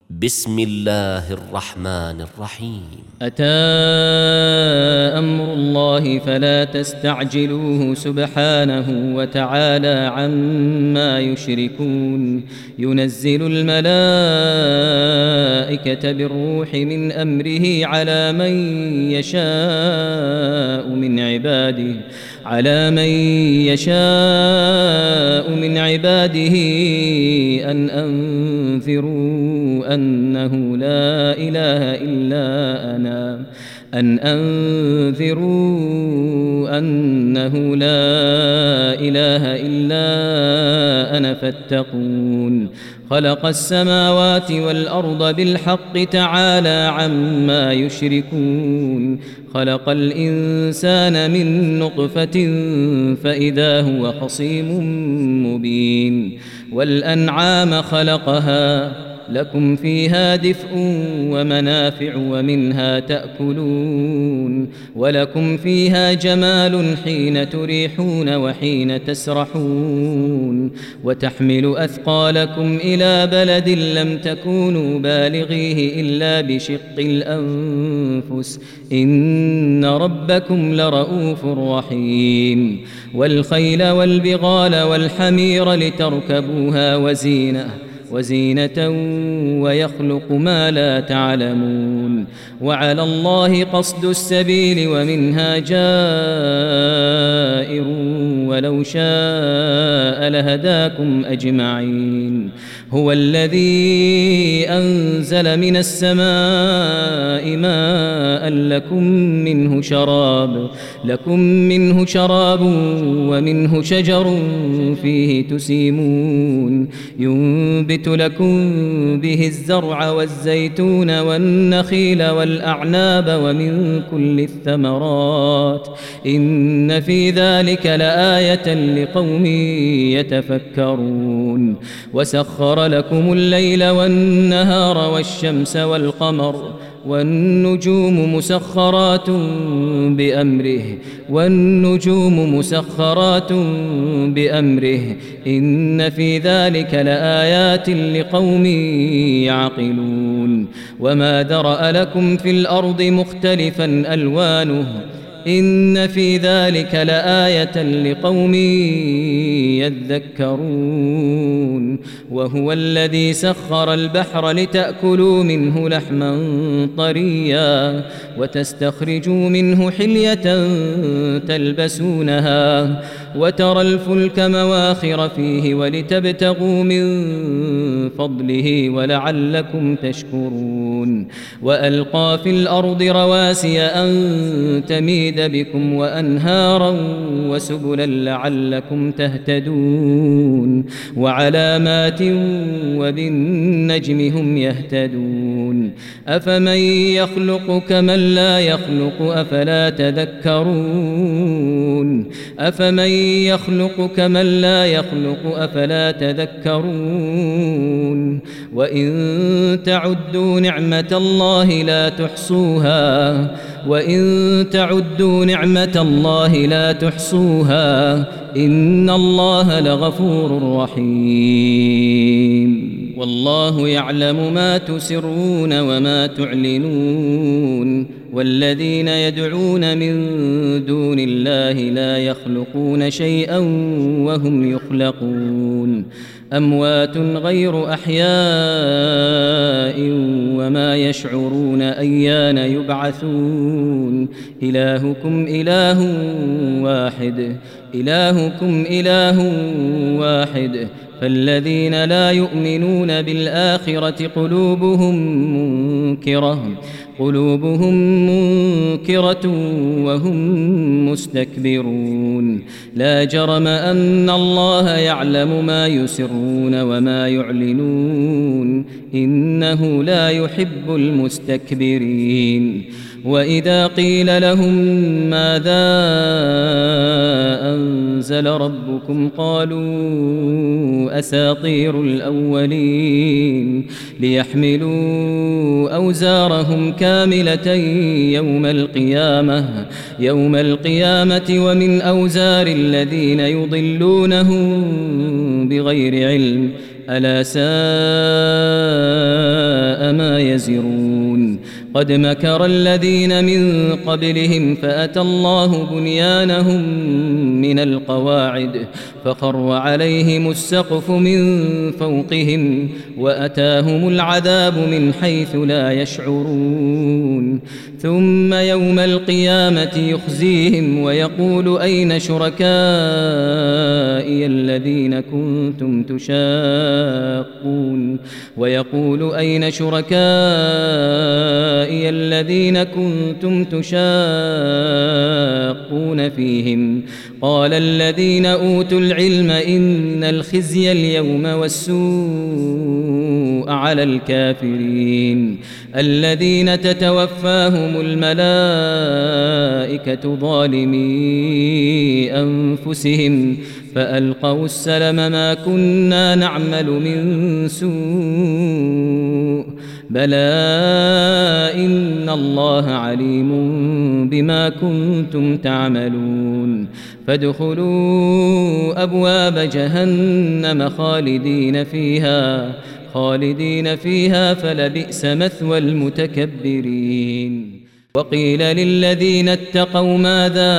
بسم الله الرحمن الرحيم. أتى أمر الله فلا تستعجلوه سبحانه وتعالى عما يشركون. ينزل الملائكة بالروح من أمره على من يشاء من عباده أن أنذروا أنه لا إله إلا أنا فاتقون. خلق السماوات والأرض بالحق تعالى عما يشركون. خلق الإنسان من نطفة فإذا هو خصيم مبين. والأنعام خلقها لكم فيها دفء ومنافع ومنها تأكلون. ولكم فيها جمال حين تريحون وحين تسرحون. وتحمل أثقالكم إلى بلد لم تكونوا بالغيه إلا بشق الأنفس إن ربكم لرؤوف رحيم. والخيل والبغال والحمير لتركبوها وزينة ويخلق ما لا تعلمون. وعلى الله قصد السبيل ومنها جائر ولو شاء لهداكم أجمعين. هو الذي أنزل من السماء ماء لكم منه شراب ومنه شجر فيه تسيمون. ينبت لكم به الزرع والزيتون والنخيل والأعناب ومن كل الثمرات إن في ذلك لآية لقوم يتفكرون. وسخر لكم الليل والنهار والشمس والقمر والنجوم مسخرات بأمره إن في ذلك لآيات لقوم يعقلون. وما ذرأ لكم في الأرض مختلفا ألوانه إن في ذلك لآية لقوم يذكرون. وهو الذي سخر البحر لتأكلوا منه لحما طريا وتستخرجوا منه حلية تلبسونها وترى الفلك مواخر فيه ولتبتغوا من فضله ولعلكم تشكرون. وألقى في الأرض رواسي أن تميد بكم وأنهارا وسبلا لعلكم تهتدون. وعلامات وبالنجم هم يهتدون. أفمن يخلق كمن لا يخلق أفلا تذكرون. وإن تعدوا نعمة الله لا تحصوها إن الله لغفور رحيم. والله يعلم ما تسرون وما تعلنون. والذين يدعون من دون الله لا يخلقون شيئا وهم يخلقون. أموات غير أحياء وما يشعرون أيان يبعثون. إلهكم إله واحد فالذين لا يؤمنون بالآخرة قلوبهم منكرة وهم مستكبرون. لا جرم أن الله يعلم ما يسرون وما يعلنون إنه لا يحب المستكبرين. وإذا قيل لهم ماذا أنزل ربكم قالوا أساطير الأولين ليحملوا أوزارهم كاملة يوم القيامة ومن أوزار الذين يضلونهم بغير علم ألا ساء ساء ما يزرون قد مكر الذين من قبلهم فأتى الله بنيانهم من القواعد فخر عليهم السقف من فوقهم وأتاهم العذاب من حيث لا يشعرون ثم يوم القيامة يخزيهم ويقول أين شركائي الذين كنتم تشاقون فيهم قال الذين أوتوا العلم إن الخزي اليوم والسوء على الكافرين الذين تتوفاهم الملائكة ظالمي أنفسهم فألقوا السلم ما كنا نعمل من سوء بلى إن الله عليم بما كنتم تعملون فادخلوا أبواب جهنم خالدين فيها فلبئس مثوى المتكبرين وقيل للذين اتقوا ماذا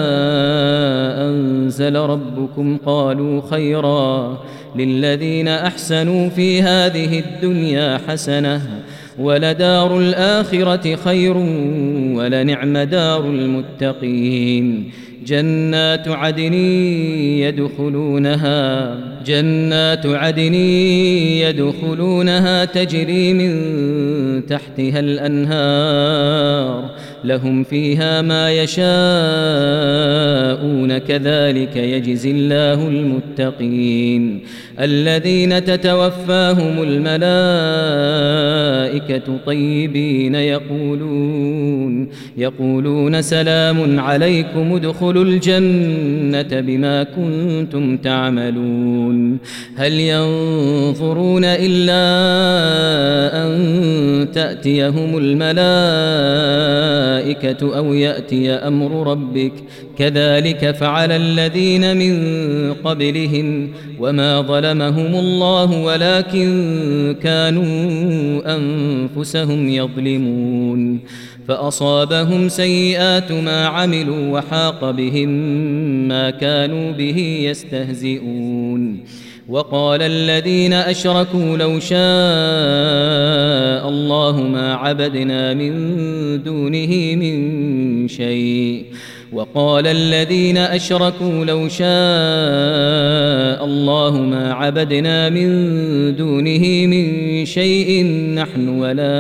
أنزل ربكم قالوا خيرا للذين أحسنوا في هذه الدنيا حسنة ولدار الآخرة خير ولنعم دار المتقين جنات عدن يدخلونها تجري من تحتها الأنهار لهم فيها ما يشاءون كذلك يجزي الله المتقين الذين تتوفاهم الملائكة طيبين يقولون سلام عليكم ادخلوا الجنة بما كنتم تعملون هل ينظرون إلا أن تأتيهم الملائكة أو يأتي أمر ربك كذلك فعل الذين من قبلهم وما ظلمهم الله ولكن كانوا أنفسهم يظلمون فأصابهم سيئات ما عملوا وحاق بهم ما كانوا به يستهزئون وقال الذين أشركوا لو شاء الله ما عبدنا من دونه من شيء نحن ولا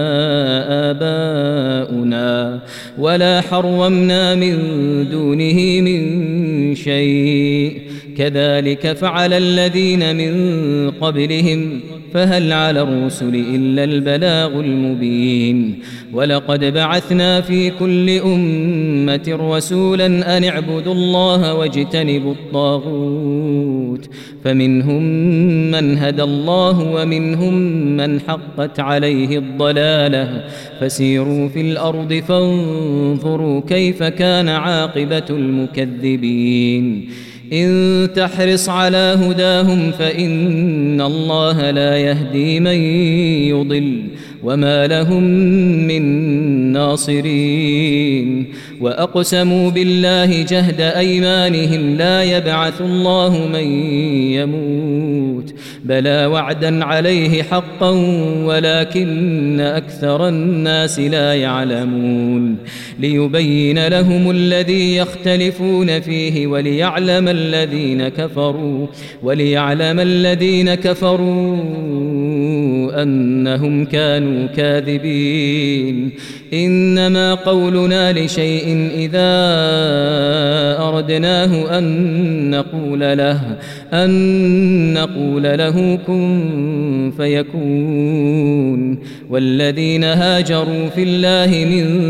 آباؤنا ولا حرمنا من دونه من شيء كذلك فعل الذين من قبلهم فهل على الرسل إلا البلاغ المبين ولقد بعثنا في كل أمة رسولا أن اعبدوا الله واجتنبوا الطاغوت فمنهم من هدى الله ومنهم من حقت عليه الضلالة فسيروا في الأرض فانظروا كيف كان عاقبة المكذبين إن تحرص على هداهم فإن الله لا يهدي من يضل وما لهم من ناصرين وأقسموا بالله جهد أيمانهم لا يبعث الله من يموت بلى وعدا عليه حقا ولكن أكثر الناس لا يعلمون ليبين لهم الذي يختلفون فيه وليعلم الذين كفروا أنهم كانوا كاذبين إنما قولنا لشيء إذا أردناه أن نقول له كن فيكون والذين هاجروا في الله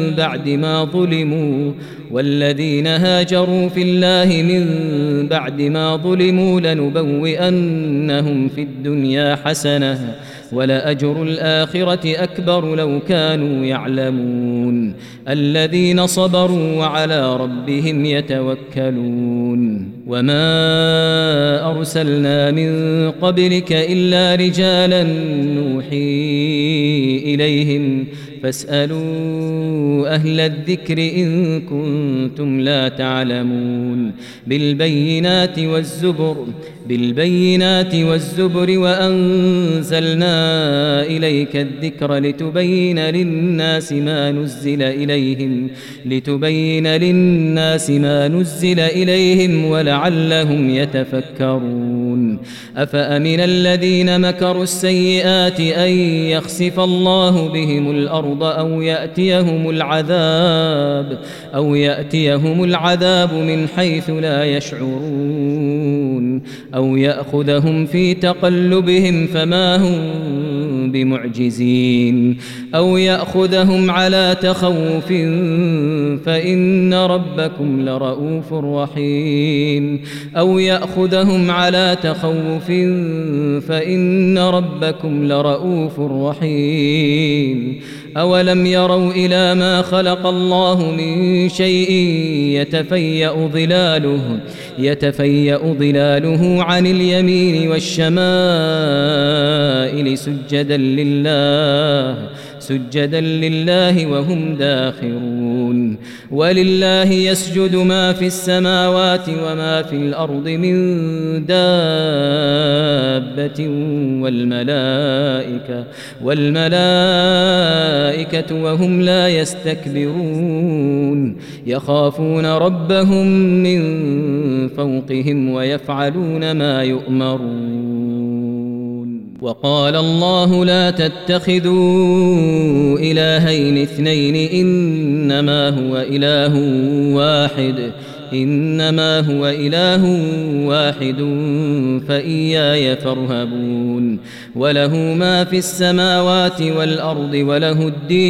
من بعد ما ظلموا لنبوئنهم في الدنيا حسنة ولأجر الآخرة أكبر لو كانوا يعلمون الذين صبروا وعلى ربهم يتوكلون وما أرسلنا من قبلك إلا رجالا نوحي إليهم فاسألوا أهل الذكر إن كنتم لا تعلمون بالبينات والزبر وأنزلنا إليك الذكر لتبين للناس ما نزل إليهم ولعلهم يتفكرون أفأمن الذين مكروا السيئات أن يخسف الله بهم الأرض أو يأتيهم العذاب من حيث لا يشعرون أو يأخذهم في تقلبهم فما هم بمعجزين أو يأخذهم على تخوف فإن ربكم لرؤوف رحيم أولم يروا إلى ما خلق الله من شيء يتفيأ ظلاله عن اليمين والشمائل سجدا لله وهم داخرون ولله يسجد ما في السماوات وما في الأرض من دابة والملائكة وهم لا يستكبرون يخافون ربهم من فوقهم ويفعلون ما يؤمرون وقال الله لا تتخذوا إلهين اثنين إنما هو إله واحد فإياي فارهبون وله ما في السماوات والأرض وله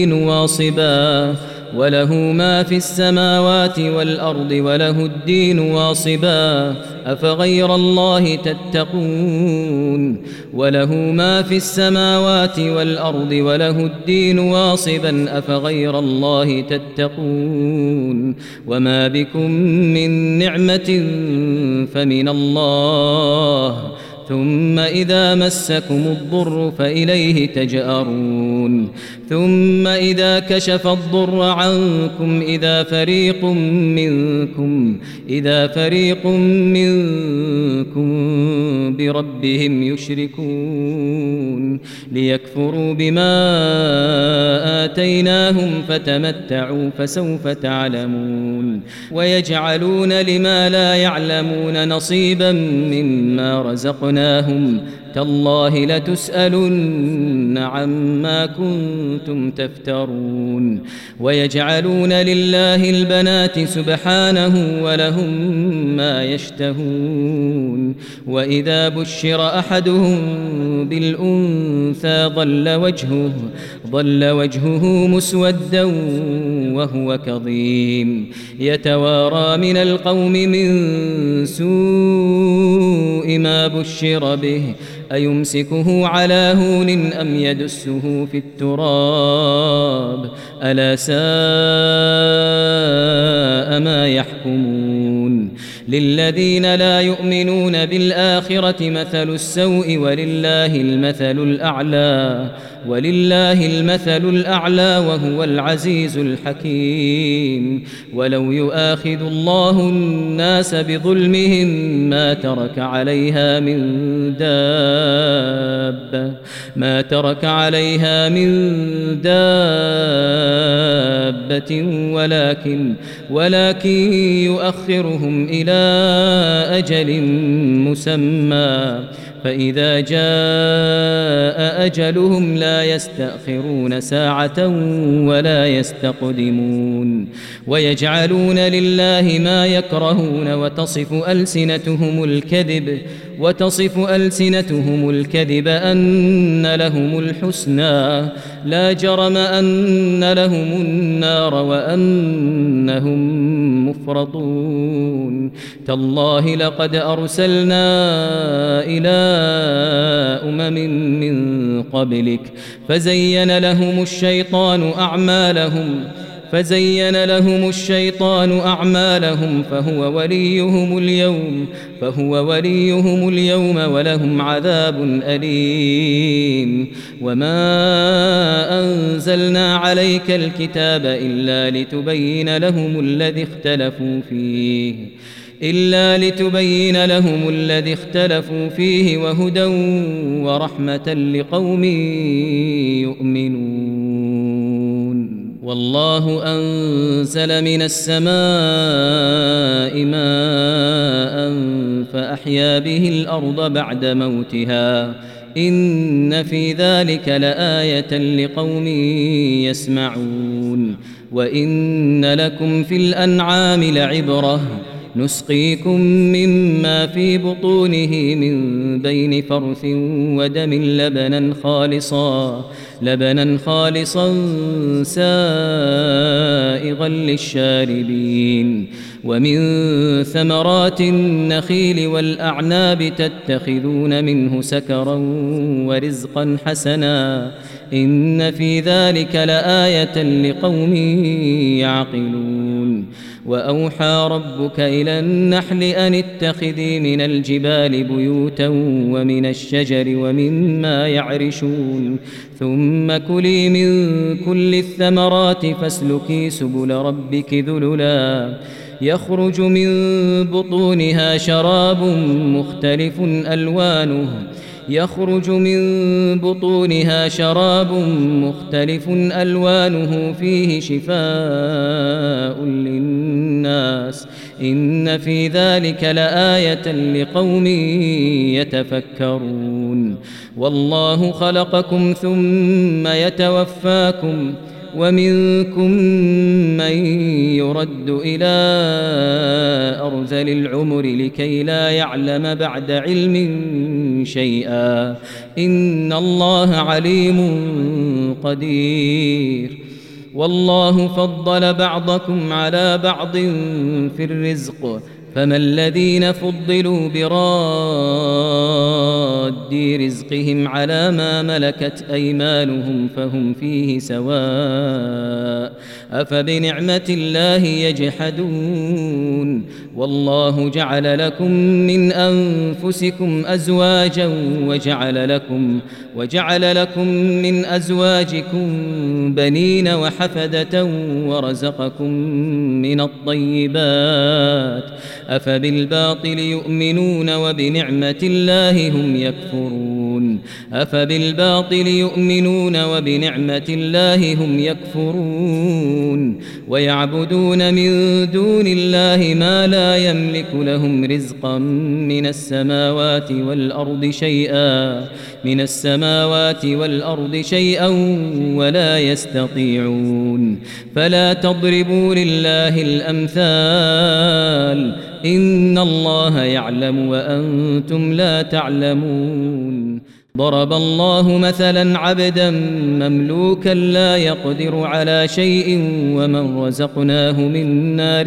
الدين واصبا أفغير الله تتقون وله ما في السماوات والأرض وله الدين واصبا أفغير الله تتقون وما بكم من نعمة فمن الله ثم إذا مسكم الضر فإليه تجأرون ثم إذا كشف الضر عنكم إذا فريق منكم بربهم يشركون ليكفروا بما آتيناهم فتمتعوا فسوف تعلمون ويجعلون لما لا يعلمون نصيبا مما رزقناهم تالله لتسألن عما كنتم تفترون ويجعلون لله البنات سبحانه ولهم ما يشتهون وإذا بشر أحدهم بالأنثى ظل وجهه مسودا وهو كظيم يتوارى من القوم من سوء ما بشر به أيمسكه على هون أم يدسه في التراب ألا ساء ما يحكمون للذين لا يؤمنون بالآخرة مثل السوء ولله المثل الأعلى وهو العزيز الحكيم ولو يؤاخذ الله الناس بظلمهم ما ترك عليها من دابة ولكن يؤخرهم إلى أجل مسمى فإذا جاء أجلهم لا يستأخرون ساعة ولا يستقدمون ويجعلون لله ما يكرهون وتصف ألسنتهم الكذب وتصف ألسنتهم الكذب أن لهم الحسنى لا جرم أن لهم النار وأنهم مفرطون تالله لقد أرسلنا إلى من قبلك فزين لهم الشيطان أعمالهم فهو وليهم اليوم ولهم عذاب أليم وما أنزلنا عليك الكتاب إلا لتبين لهم الذي اختلفوا فيه وهدى ورحمة لقوم يؤمنون والله أنزل من السماء ماء فأحيا به الأرض بعد موتها إن في ذلك لآية لقوم يسمعون وإن لكم في الأنعام لعبرة نسقيكم مما في بطونه من بين فرث ودم لبنا خالصا سائغا للشاربين ومن ثمرات النخيل والأعناب تتخذون منه سكرا ورزقا حسنا إن في ذلك لآية لقوم يعقلون وأوحى ربك إلى النحل أن اتخذي من الجبال بيوتا ومن الشجر ومما يعرشون ثم كلي من كل الثمرات فاسلكي سبل ربك ذللا يخرج من بطونها شراب مختلف ألوانه فيه شفاء للناس إن في ذلك لآية لقوم يتفكرون والله خلقكم ثم يتوفاكم ومنكم من يرد إلى أرذل العمر لكي لا يعلم بعد علم شيئا إن الله عليم قدير والله فضل بعضكم على بعض في الرزق فما الذين فضلوا براد رزقهم على ما ملكت أيمانهم فهم فيه سواء أفبنعمة الله يجحدون والله جعل لكم من أنفسكم أزواجا وجعل لكم من أزواجكم بنين وحفدة ورزقكم من الطيبات أفبالباطل يؤمنون وبنعمة الله هم يكفرون ويعبدون من دون الله ما لا يملك لهم رزقا من السماوات والأرض شيئا ولا يستطيعون فلا تضربوا لله الأمثال إن الله يعلم وأنتم لا تعلمون ضرب الله مثلا عبدا مملوكا لا يقدر على شيء ومن رزقناه منا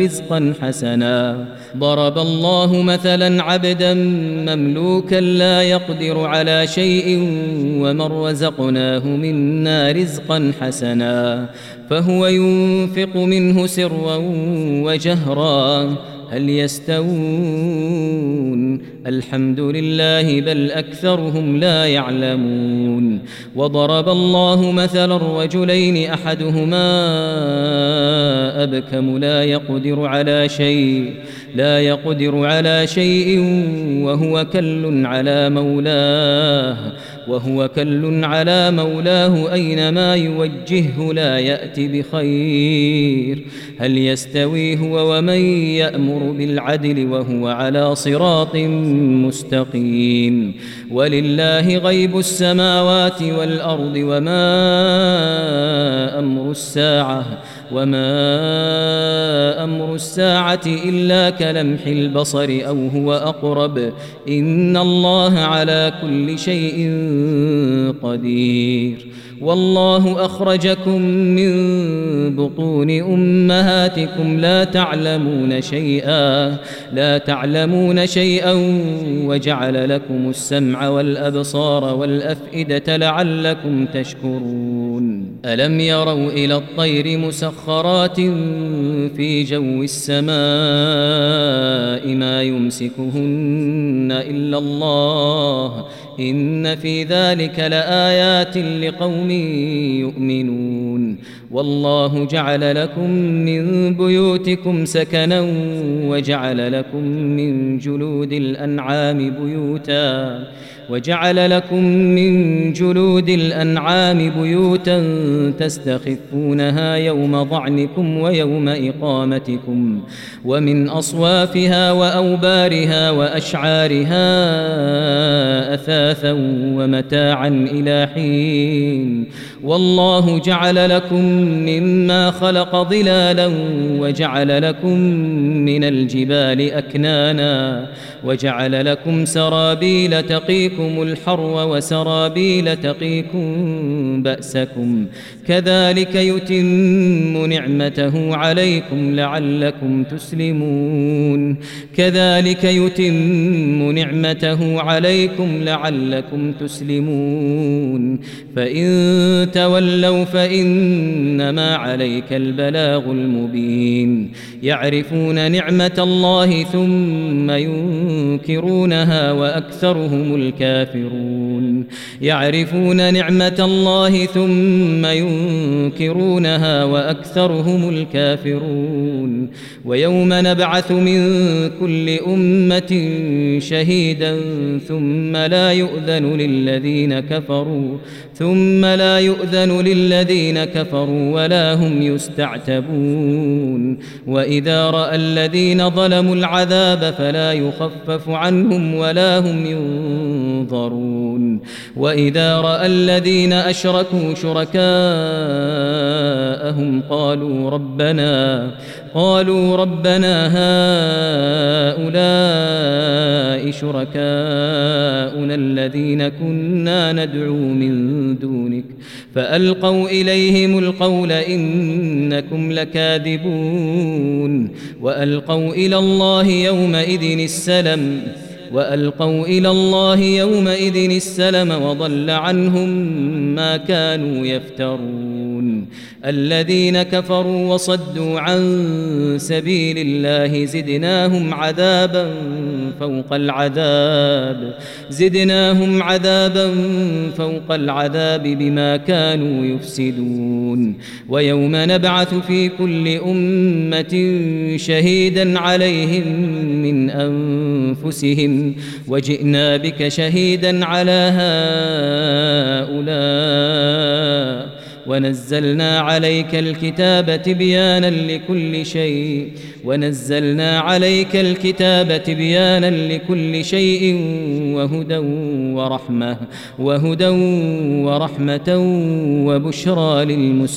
رزقا حسنا فهو ينفق منه سرا وجهرا هل يستوون الحمد لله بل أكثرهم لا يعلمون وضرب الله مثلا رجلين أحدهما أبكم لا يقدر على شيء وهو كل على مولاه أينما يوجهه لا يأتي بخير هل يستوي هو ومن يأمر بالعدل وهو على صراط مستقيم ولله غيب السماوات والأرض وما أمر الساعة إلا كلمح البصر أو هو أقرب إن الله على كل شيء قدير والله أخرجكم من بطون أمهاتكم لا تعلمون شيئا وجعل لكم السمع والأبصار والأفئدة لعلكم تشكرون ألم يروا إلى الطير مسخرات في جو السماء ما يمسكهن إلا الله إن في ذلك لآيات لقوم يؤمنون والله جعل لكم من بيوتكم سكنا وجعل لكم من جلود الأنعام بيوتا تستخفونها يوم ظعنكم ويوم إقامتكم ومن أصوافها وأوبارها وأشعارها أثاثا ومتاعا إلى حين والله جعل لكم مما خلق ظلالا وجعل لكم من الجبال أكنانا وجعل لكم سرابيل تقيكم الحر وسرابيل تقيكم بأسكم كذلك يتم نعمته عليكم لعلكم تسلمون فإن تولوا فإنما عليك البلاغ المبين يعرفون نعمة الله ثم ينكرونها وأكثرهم الكافرون ويوم نبعث من كل أمة شهيدا ثم لا يؤذن للذين كفروا ولا هم يستعتبون وإذا رأى الذين ظلموا العذاب فلا يخفف عنهم ولا هم ينظرون وإذا رأى الذين أشركوا شركاءهم قالوا ربنا هؤلاء شركاؤنا الذين كنا ندعو من دونك فألقوا إليهم القول إنكم لكاذبون وألقوا إلى الله يومئذ السلم وضل عنهم ما كانوا يفترون الذين كفروا وصدوا عن سبيل الله زدناهم عذابا فوق العذاب بما كانوا يفسدون ويوم نبعث في كل أمة شهيدا عليهم من أنفسهم وجئنا بك شهيدا على هؤلاء ونزلنا عليك الكتاب تبيانا لكل شيء وهدى ورحمة وبشرى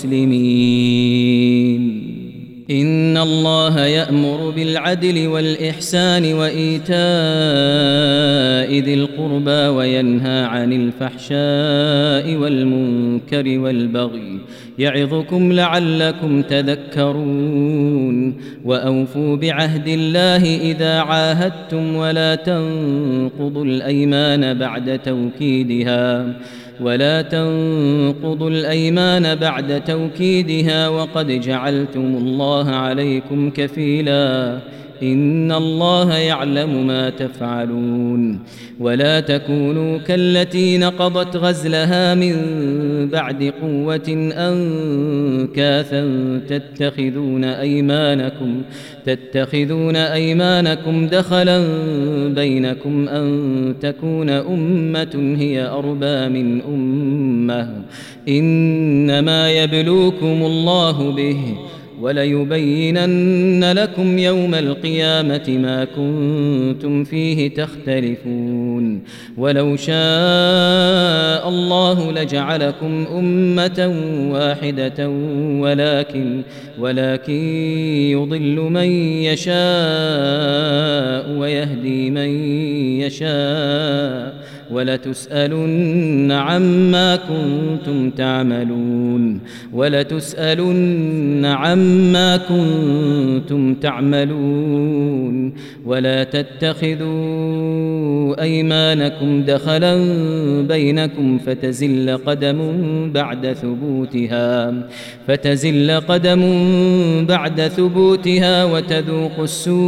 للمسلمين إن الله يأمر بالعدل والإحسان وإيتاء ذي القربى وينهى عن الفحشاء والمنكر والبغي يعظكم لعلكم تذكرون وأوفوا بعهد الله إذا عاهدتم ولا تنقضوا الأيمان بعد توكيدها وقد جعلتم الله عليكم كفيلا إن الله يعلم ما تفعلون ولا تكونوا كالتي نقضت غزلها من بعد قوة أنكاثا تتخذون أيمانكم دخلا بينكم أن تكون أمة هي أربى من أمة إنما يبلوكم الله به وليبينن لكم يوم القيامة ما كنتم فيه تختلفون ولو شاء الله لجعلكم أمة واحدة ولكن يضل من يشاء ويهدي من يشاء ولتسألن عما كنتم تعملون ولا تتخذوا أيمانكم دخلا بينكم فتزل قدم بعد ثبوتها وتذوقوا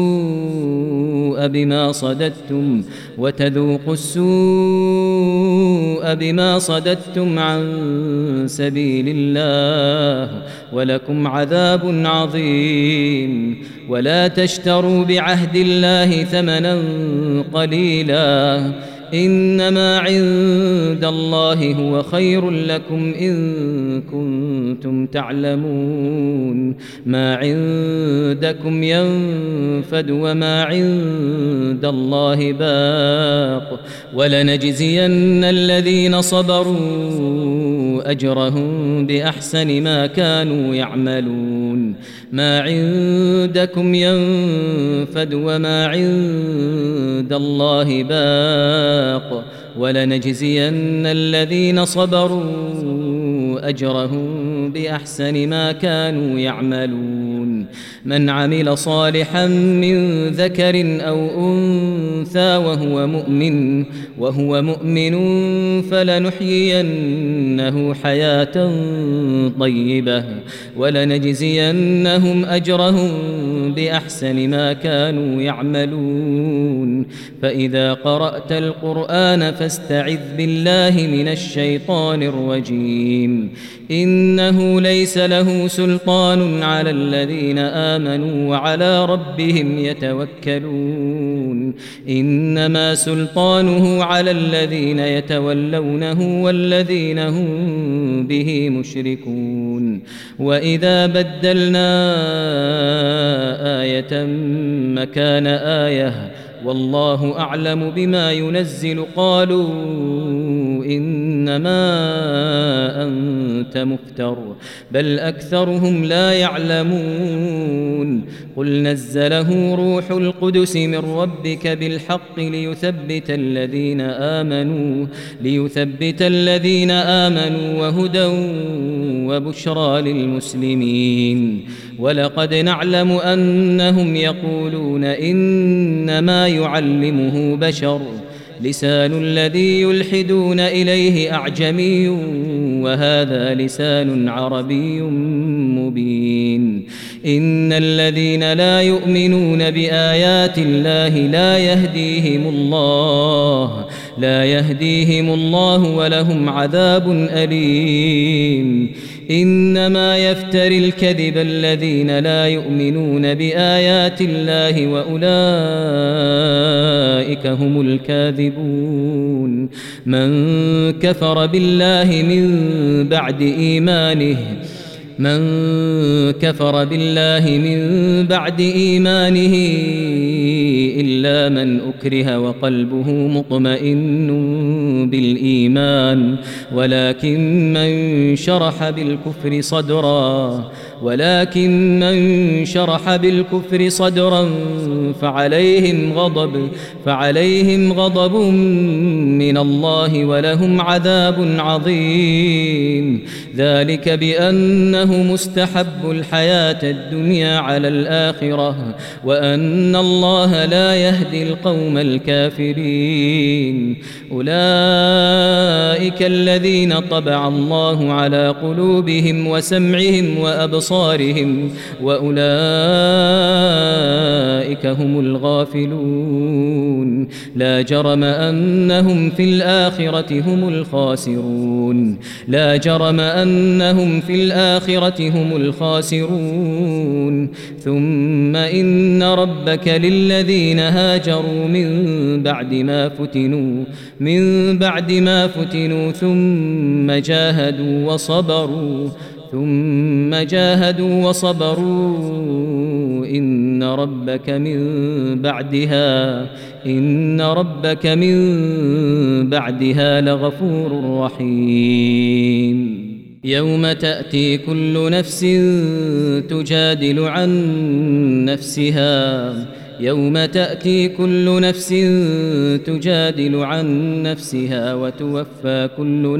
السوء بما صددتم عن سبيل الله ولكم عذاب عظيم ولا تشتروا بعهد الله ثمنا قليلا إنما عند الله هو خير لكم إن كنتم تعلمون ما عندكم ينفد وما عند الله باق ولنجزين الذين صبروا أجرهم بأحسن ما كانوا يعملون ما عندكم ينفد وما عند الله باق ولنجزين الذين صبروا أجرهم بأحسن ما كانوا يعملون من عمل صالحا من ذكر أو أنثى وهو مؤمن فلنحيينه حياة طيبة ولنجزينهم أجرهم بأحسن ما كانوا يعملون فإذا قرأت القرآن فاستعذ بالله من الشيطان الرجيم إنه ليس له سلطان على الذين آمنوا وعلى ربهم يتوكلون إنما سلطانه على الذين يتولونه والذين هم به مشركون وإذا بدلنا آية مكان آية والله أعلم بما ينزل قالوا إنما أنت مفتر بل أكثرهم لا يعلمون قل نزله روح القدس من ربك بالحق ليثبت الذين آمنوا وهدى وبشرى للمسلمين ولقد نعلم أنهم يقولون إنما يعلمه بشر لسان الذي يلحدون إليه أعجمي وهذا لسان عربي مبين إن الذين لا يؤمنون بآيات الله لا يهديهم الله ولهم عذاب أليم إنما يفتري الكذب الذين لا يؤمنون بآيات الله وأولئك هم الكاذبون من كفر بالله من بعد إيمانه إلا من أكره وقلبه مطمئن بالإيمان ولكن من شرح بالكفر صدرا فعليهم غضب من الله ولهم عذاب عظيم ذلك بأنه مستحب الحياة الدنيا على الآخرة وأن الله لا يهدي القوم الكافرين أولئك الذين طبع الله على قلوبهم وسمعهم وأبصارهم وأولئك هم الغافلون لا جرم أنهم في الآخرة هم الخاسرون ثم إن ربك للذين هاجروا من بعد ما فتنوا ثم جاهدوا ثم جاهدوا وصبروا إن ربك من بعدها لغفور رحيم. يوم تأتي كل نفس تجادل عن نفسها وتوفى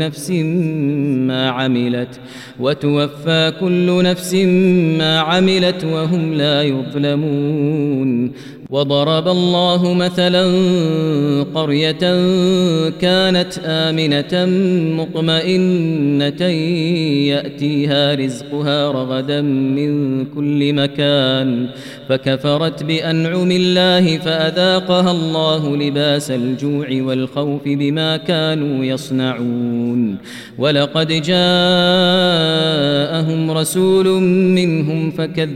كل نفس ما عملت وهم لا يظلمون. وضرب الله مثلا قرية كانت آمنة مطمئنة يأتيها رزقها رغدا من كل مكان فكفرت بأنعم الله فأذاقها الله لباس الجوع والخوف بما كانوا يصنعون. ولقد جاءهم رسول منهم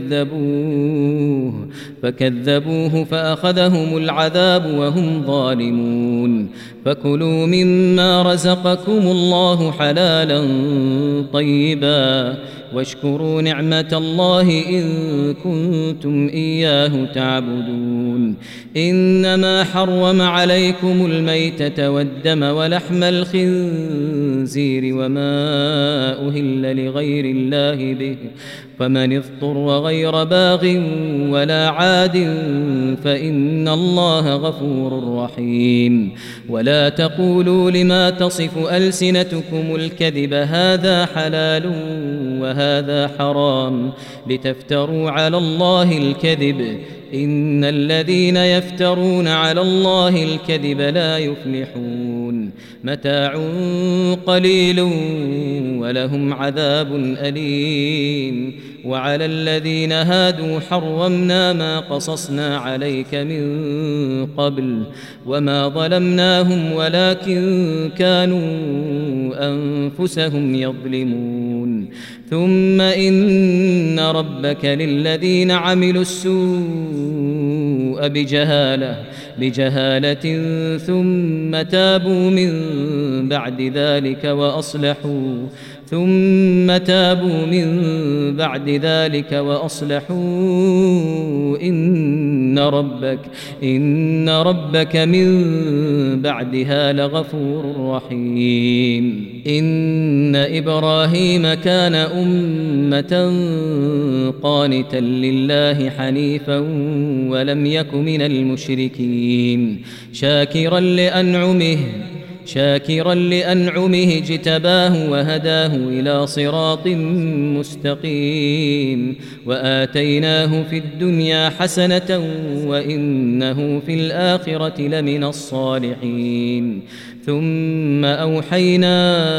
فكذبوه فأخذهم العذاب وهم ظالمون. فكلوا مما رزقكم الله حلالا طيبا واشكروا نعمة الله إن كنتم إياه تعبدون. إنما حرم عليكم الميتة والدم ولحم الخنزير وما أهل لغير الله به فمن اضطر غير باغ ولا عاد فإن الله غفور رحيم. ولا تقولوا لما تصف ألسنتكم الكذب هذا حلال وهذا حرام لتفتروا على الله الكذب إن الذين يفترون على الله الكذب لا يفلحون. متاع قليل ولهم عذاب أليم. وعلى الذين هادوا حرمنا ما قصصنا عليك من قبل وما ظلمناهم ولكن كانوا أنفسهم يظلمون. ثم إن ربك للذين عملوا السوء بجهالة ثم تابوا من بعد ذلك وأصلحوا إن ربك من بعدها لغفور رحيم. إن إبراهيم كان أمة قانتا لله حنيفا ولم يك من المشركين شاكرا لأنعمه اجتباه وهداه إلى صراط مستقيم. وآتيناه في الدنيا حسنة وإنه في الآخرة لمن الصالحين. ثم أوحينا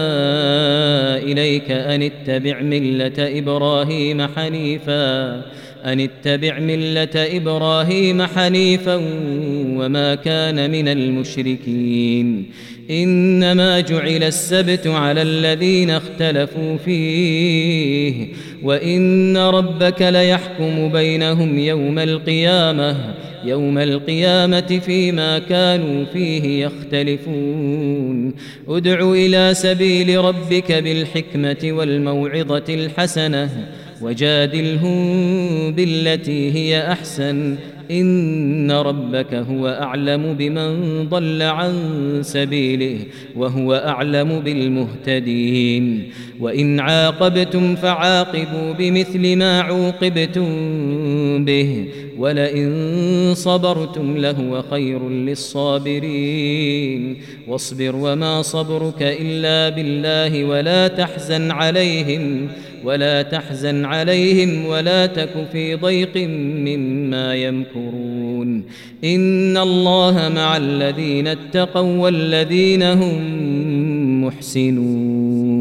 إليك أن اتبع ملة إبراهيم حنيفا وما كان من المشركين. إنما جعل السبت على الذين اختلفوا فيه وإن ربك ليحكم بينهم يوم القيامة فيما كانوا فيه يختلفون. ادع إلى سبيل ربك بالحكمة والموعظة الحسنة وجادلهم بالتي هي أحسن إن ربك هو أعلم بمن ضل عن سبيله وهو أعلم بالمهتدين. وإن عاقبتم فعاقبوا بمثل ما عوقبتم به ولئن صبرتم لهو خير للصابرين. واصبر وما صبرك إلا بالله ولا تحزن عليهم ولا تك في ضيق مما يمكرون. إن الله مع الذين اتقوا والذين هم محسنون.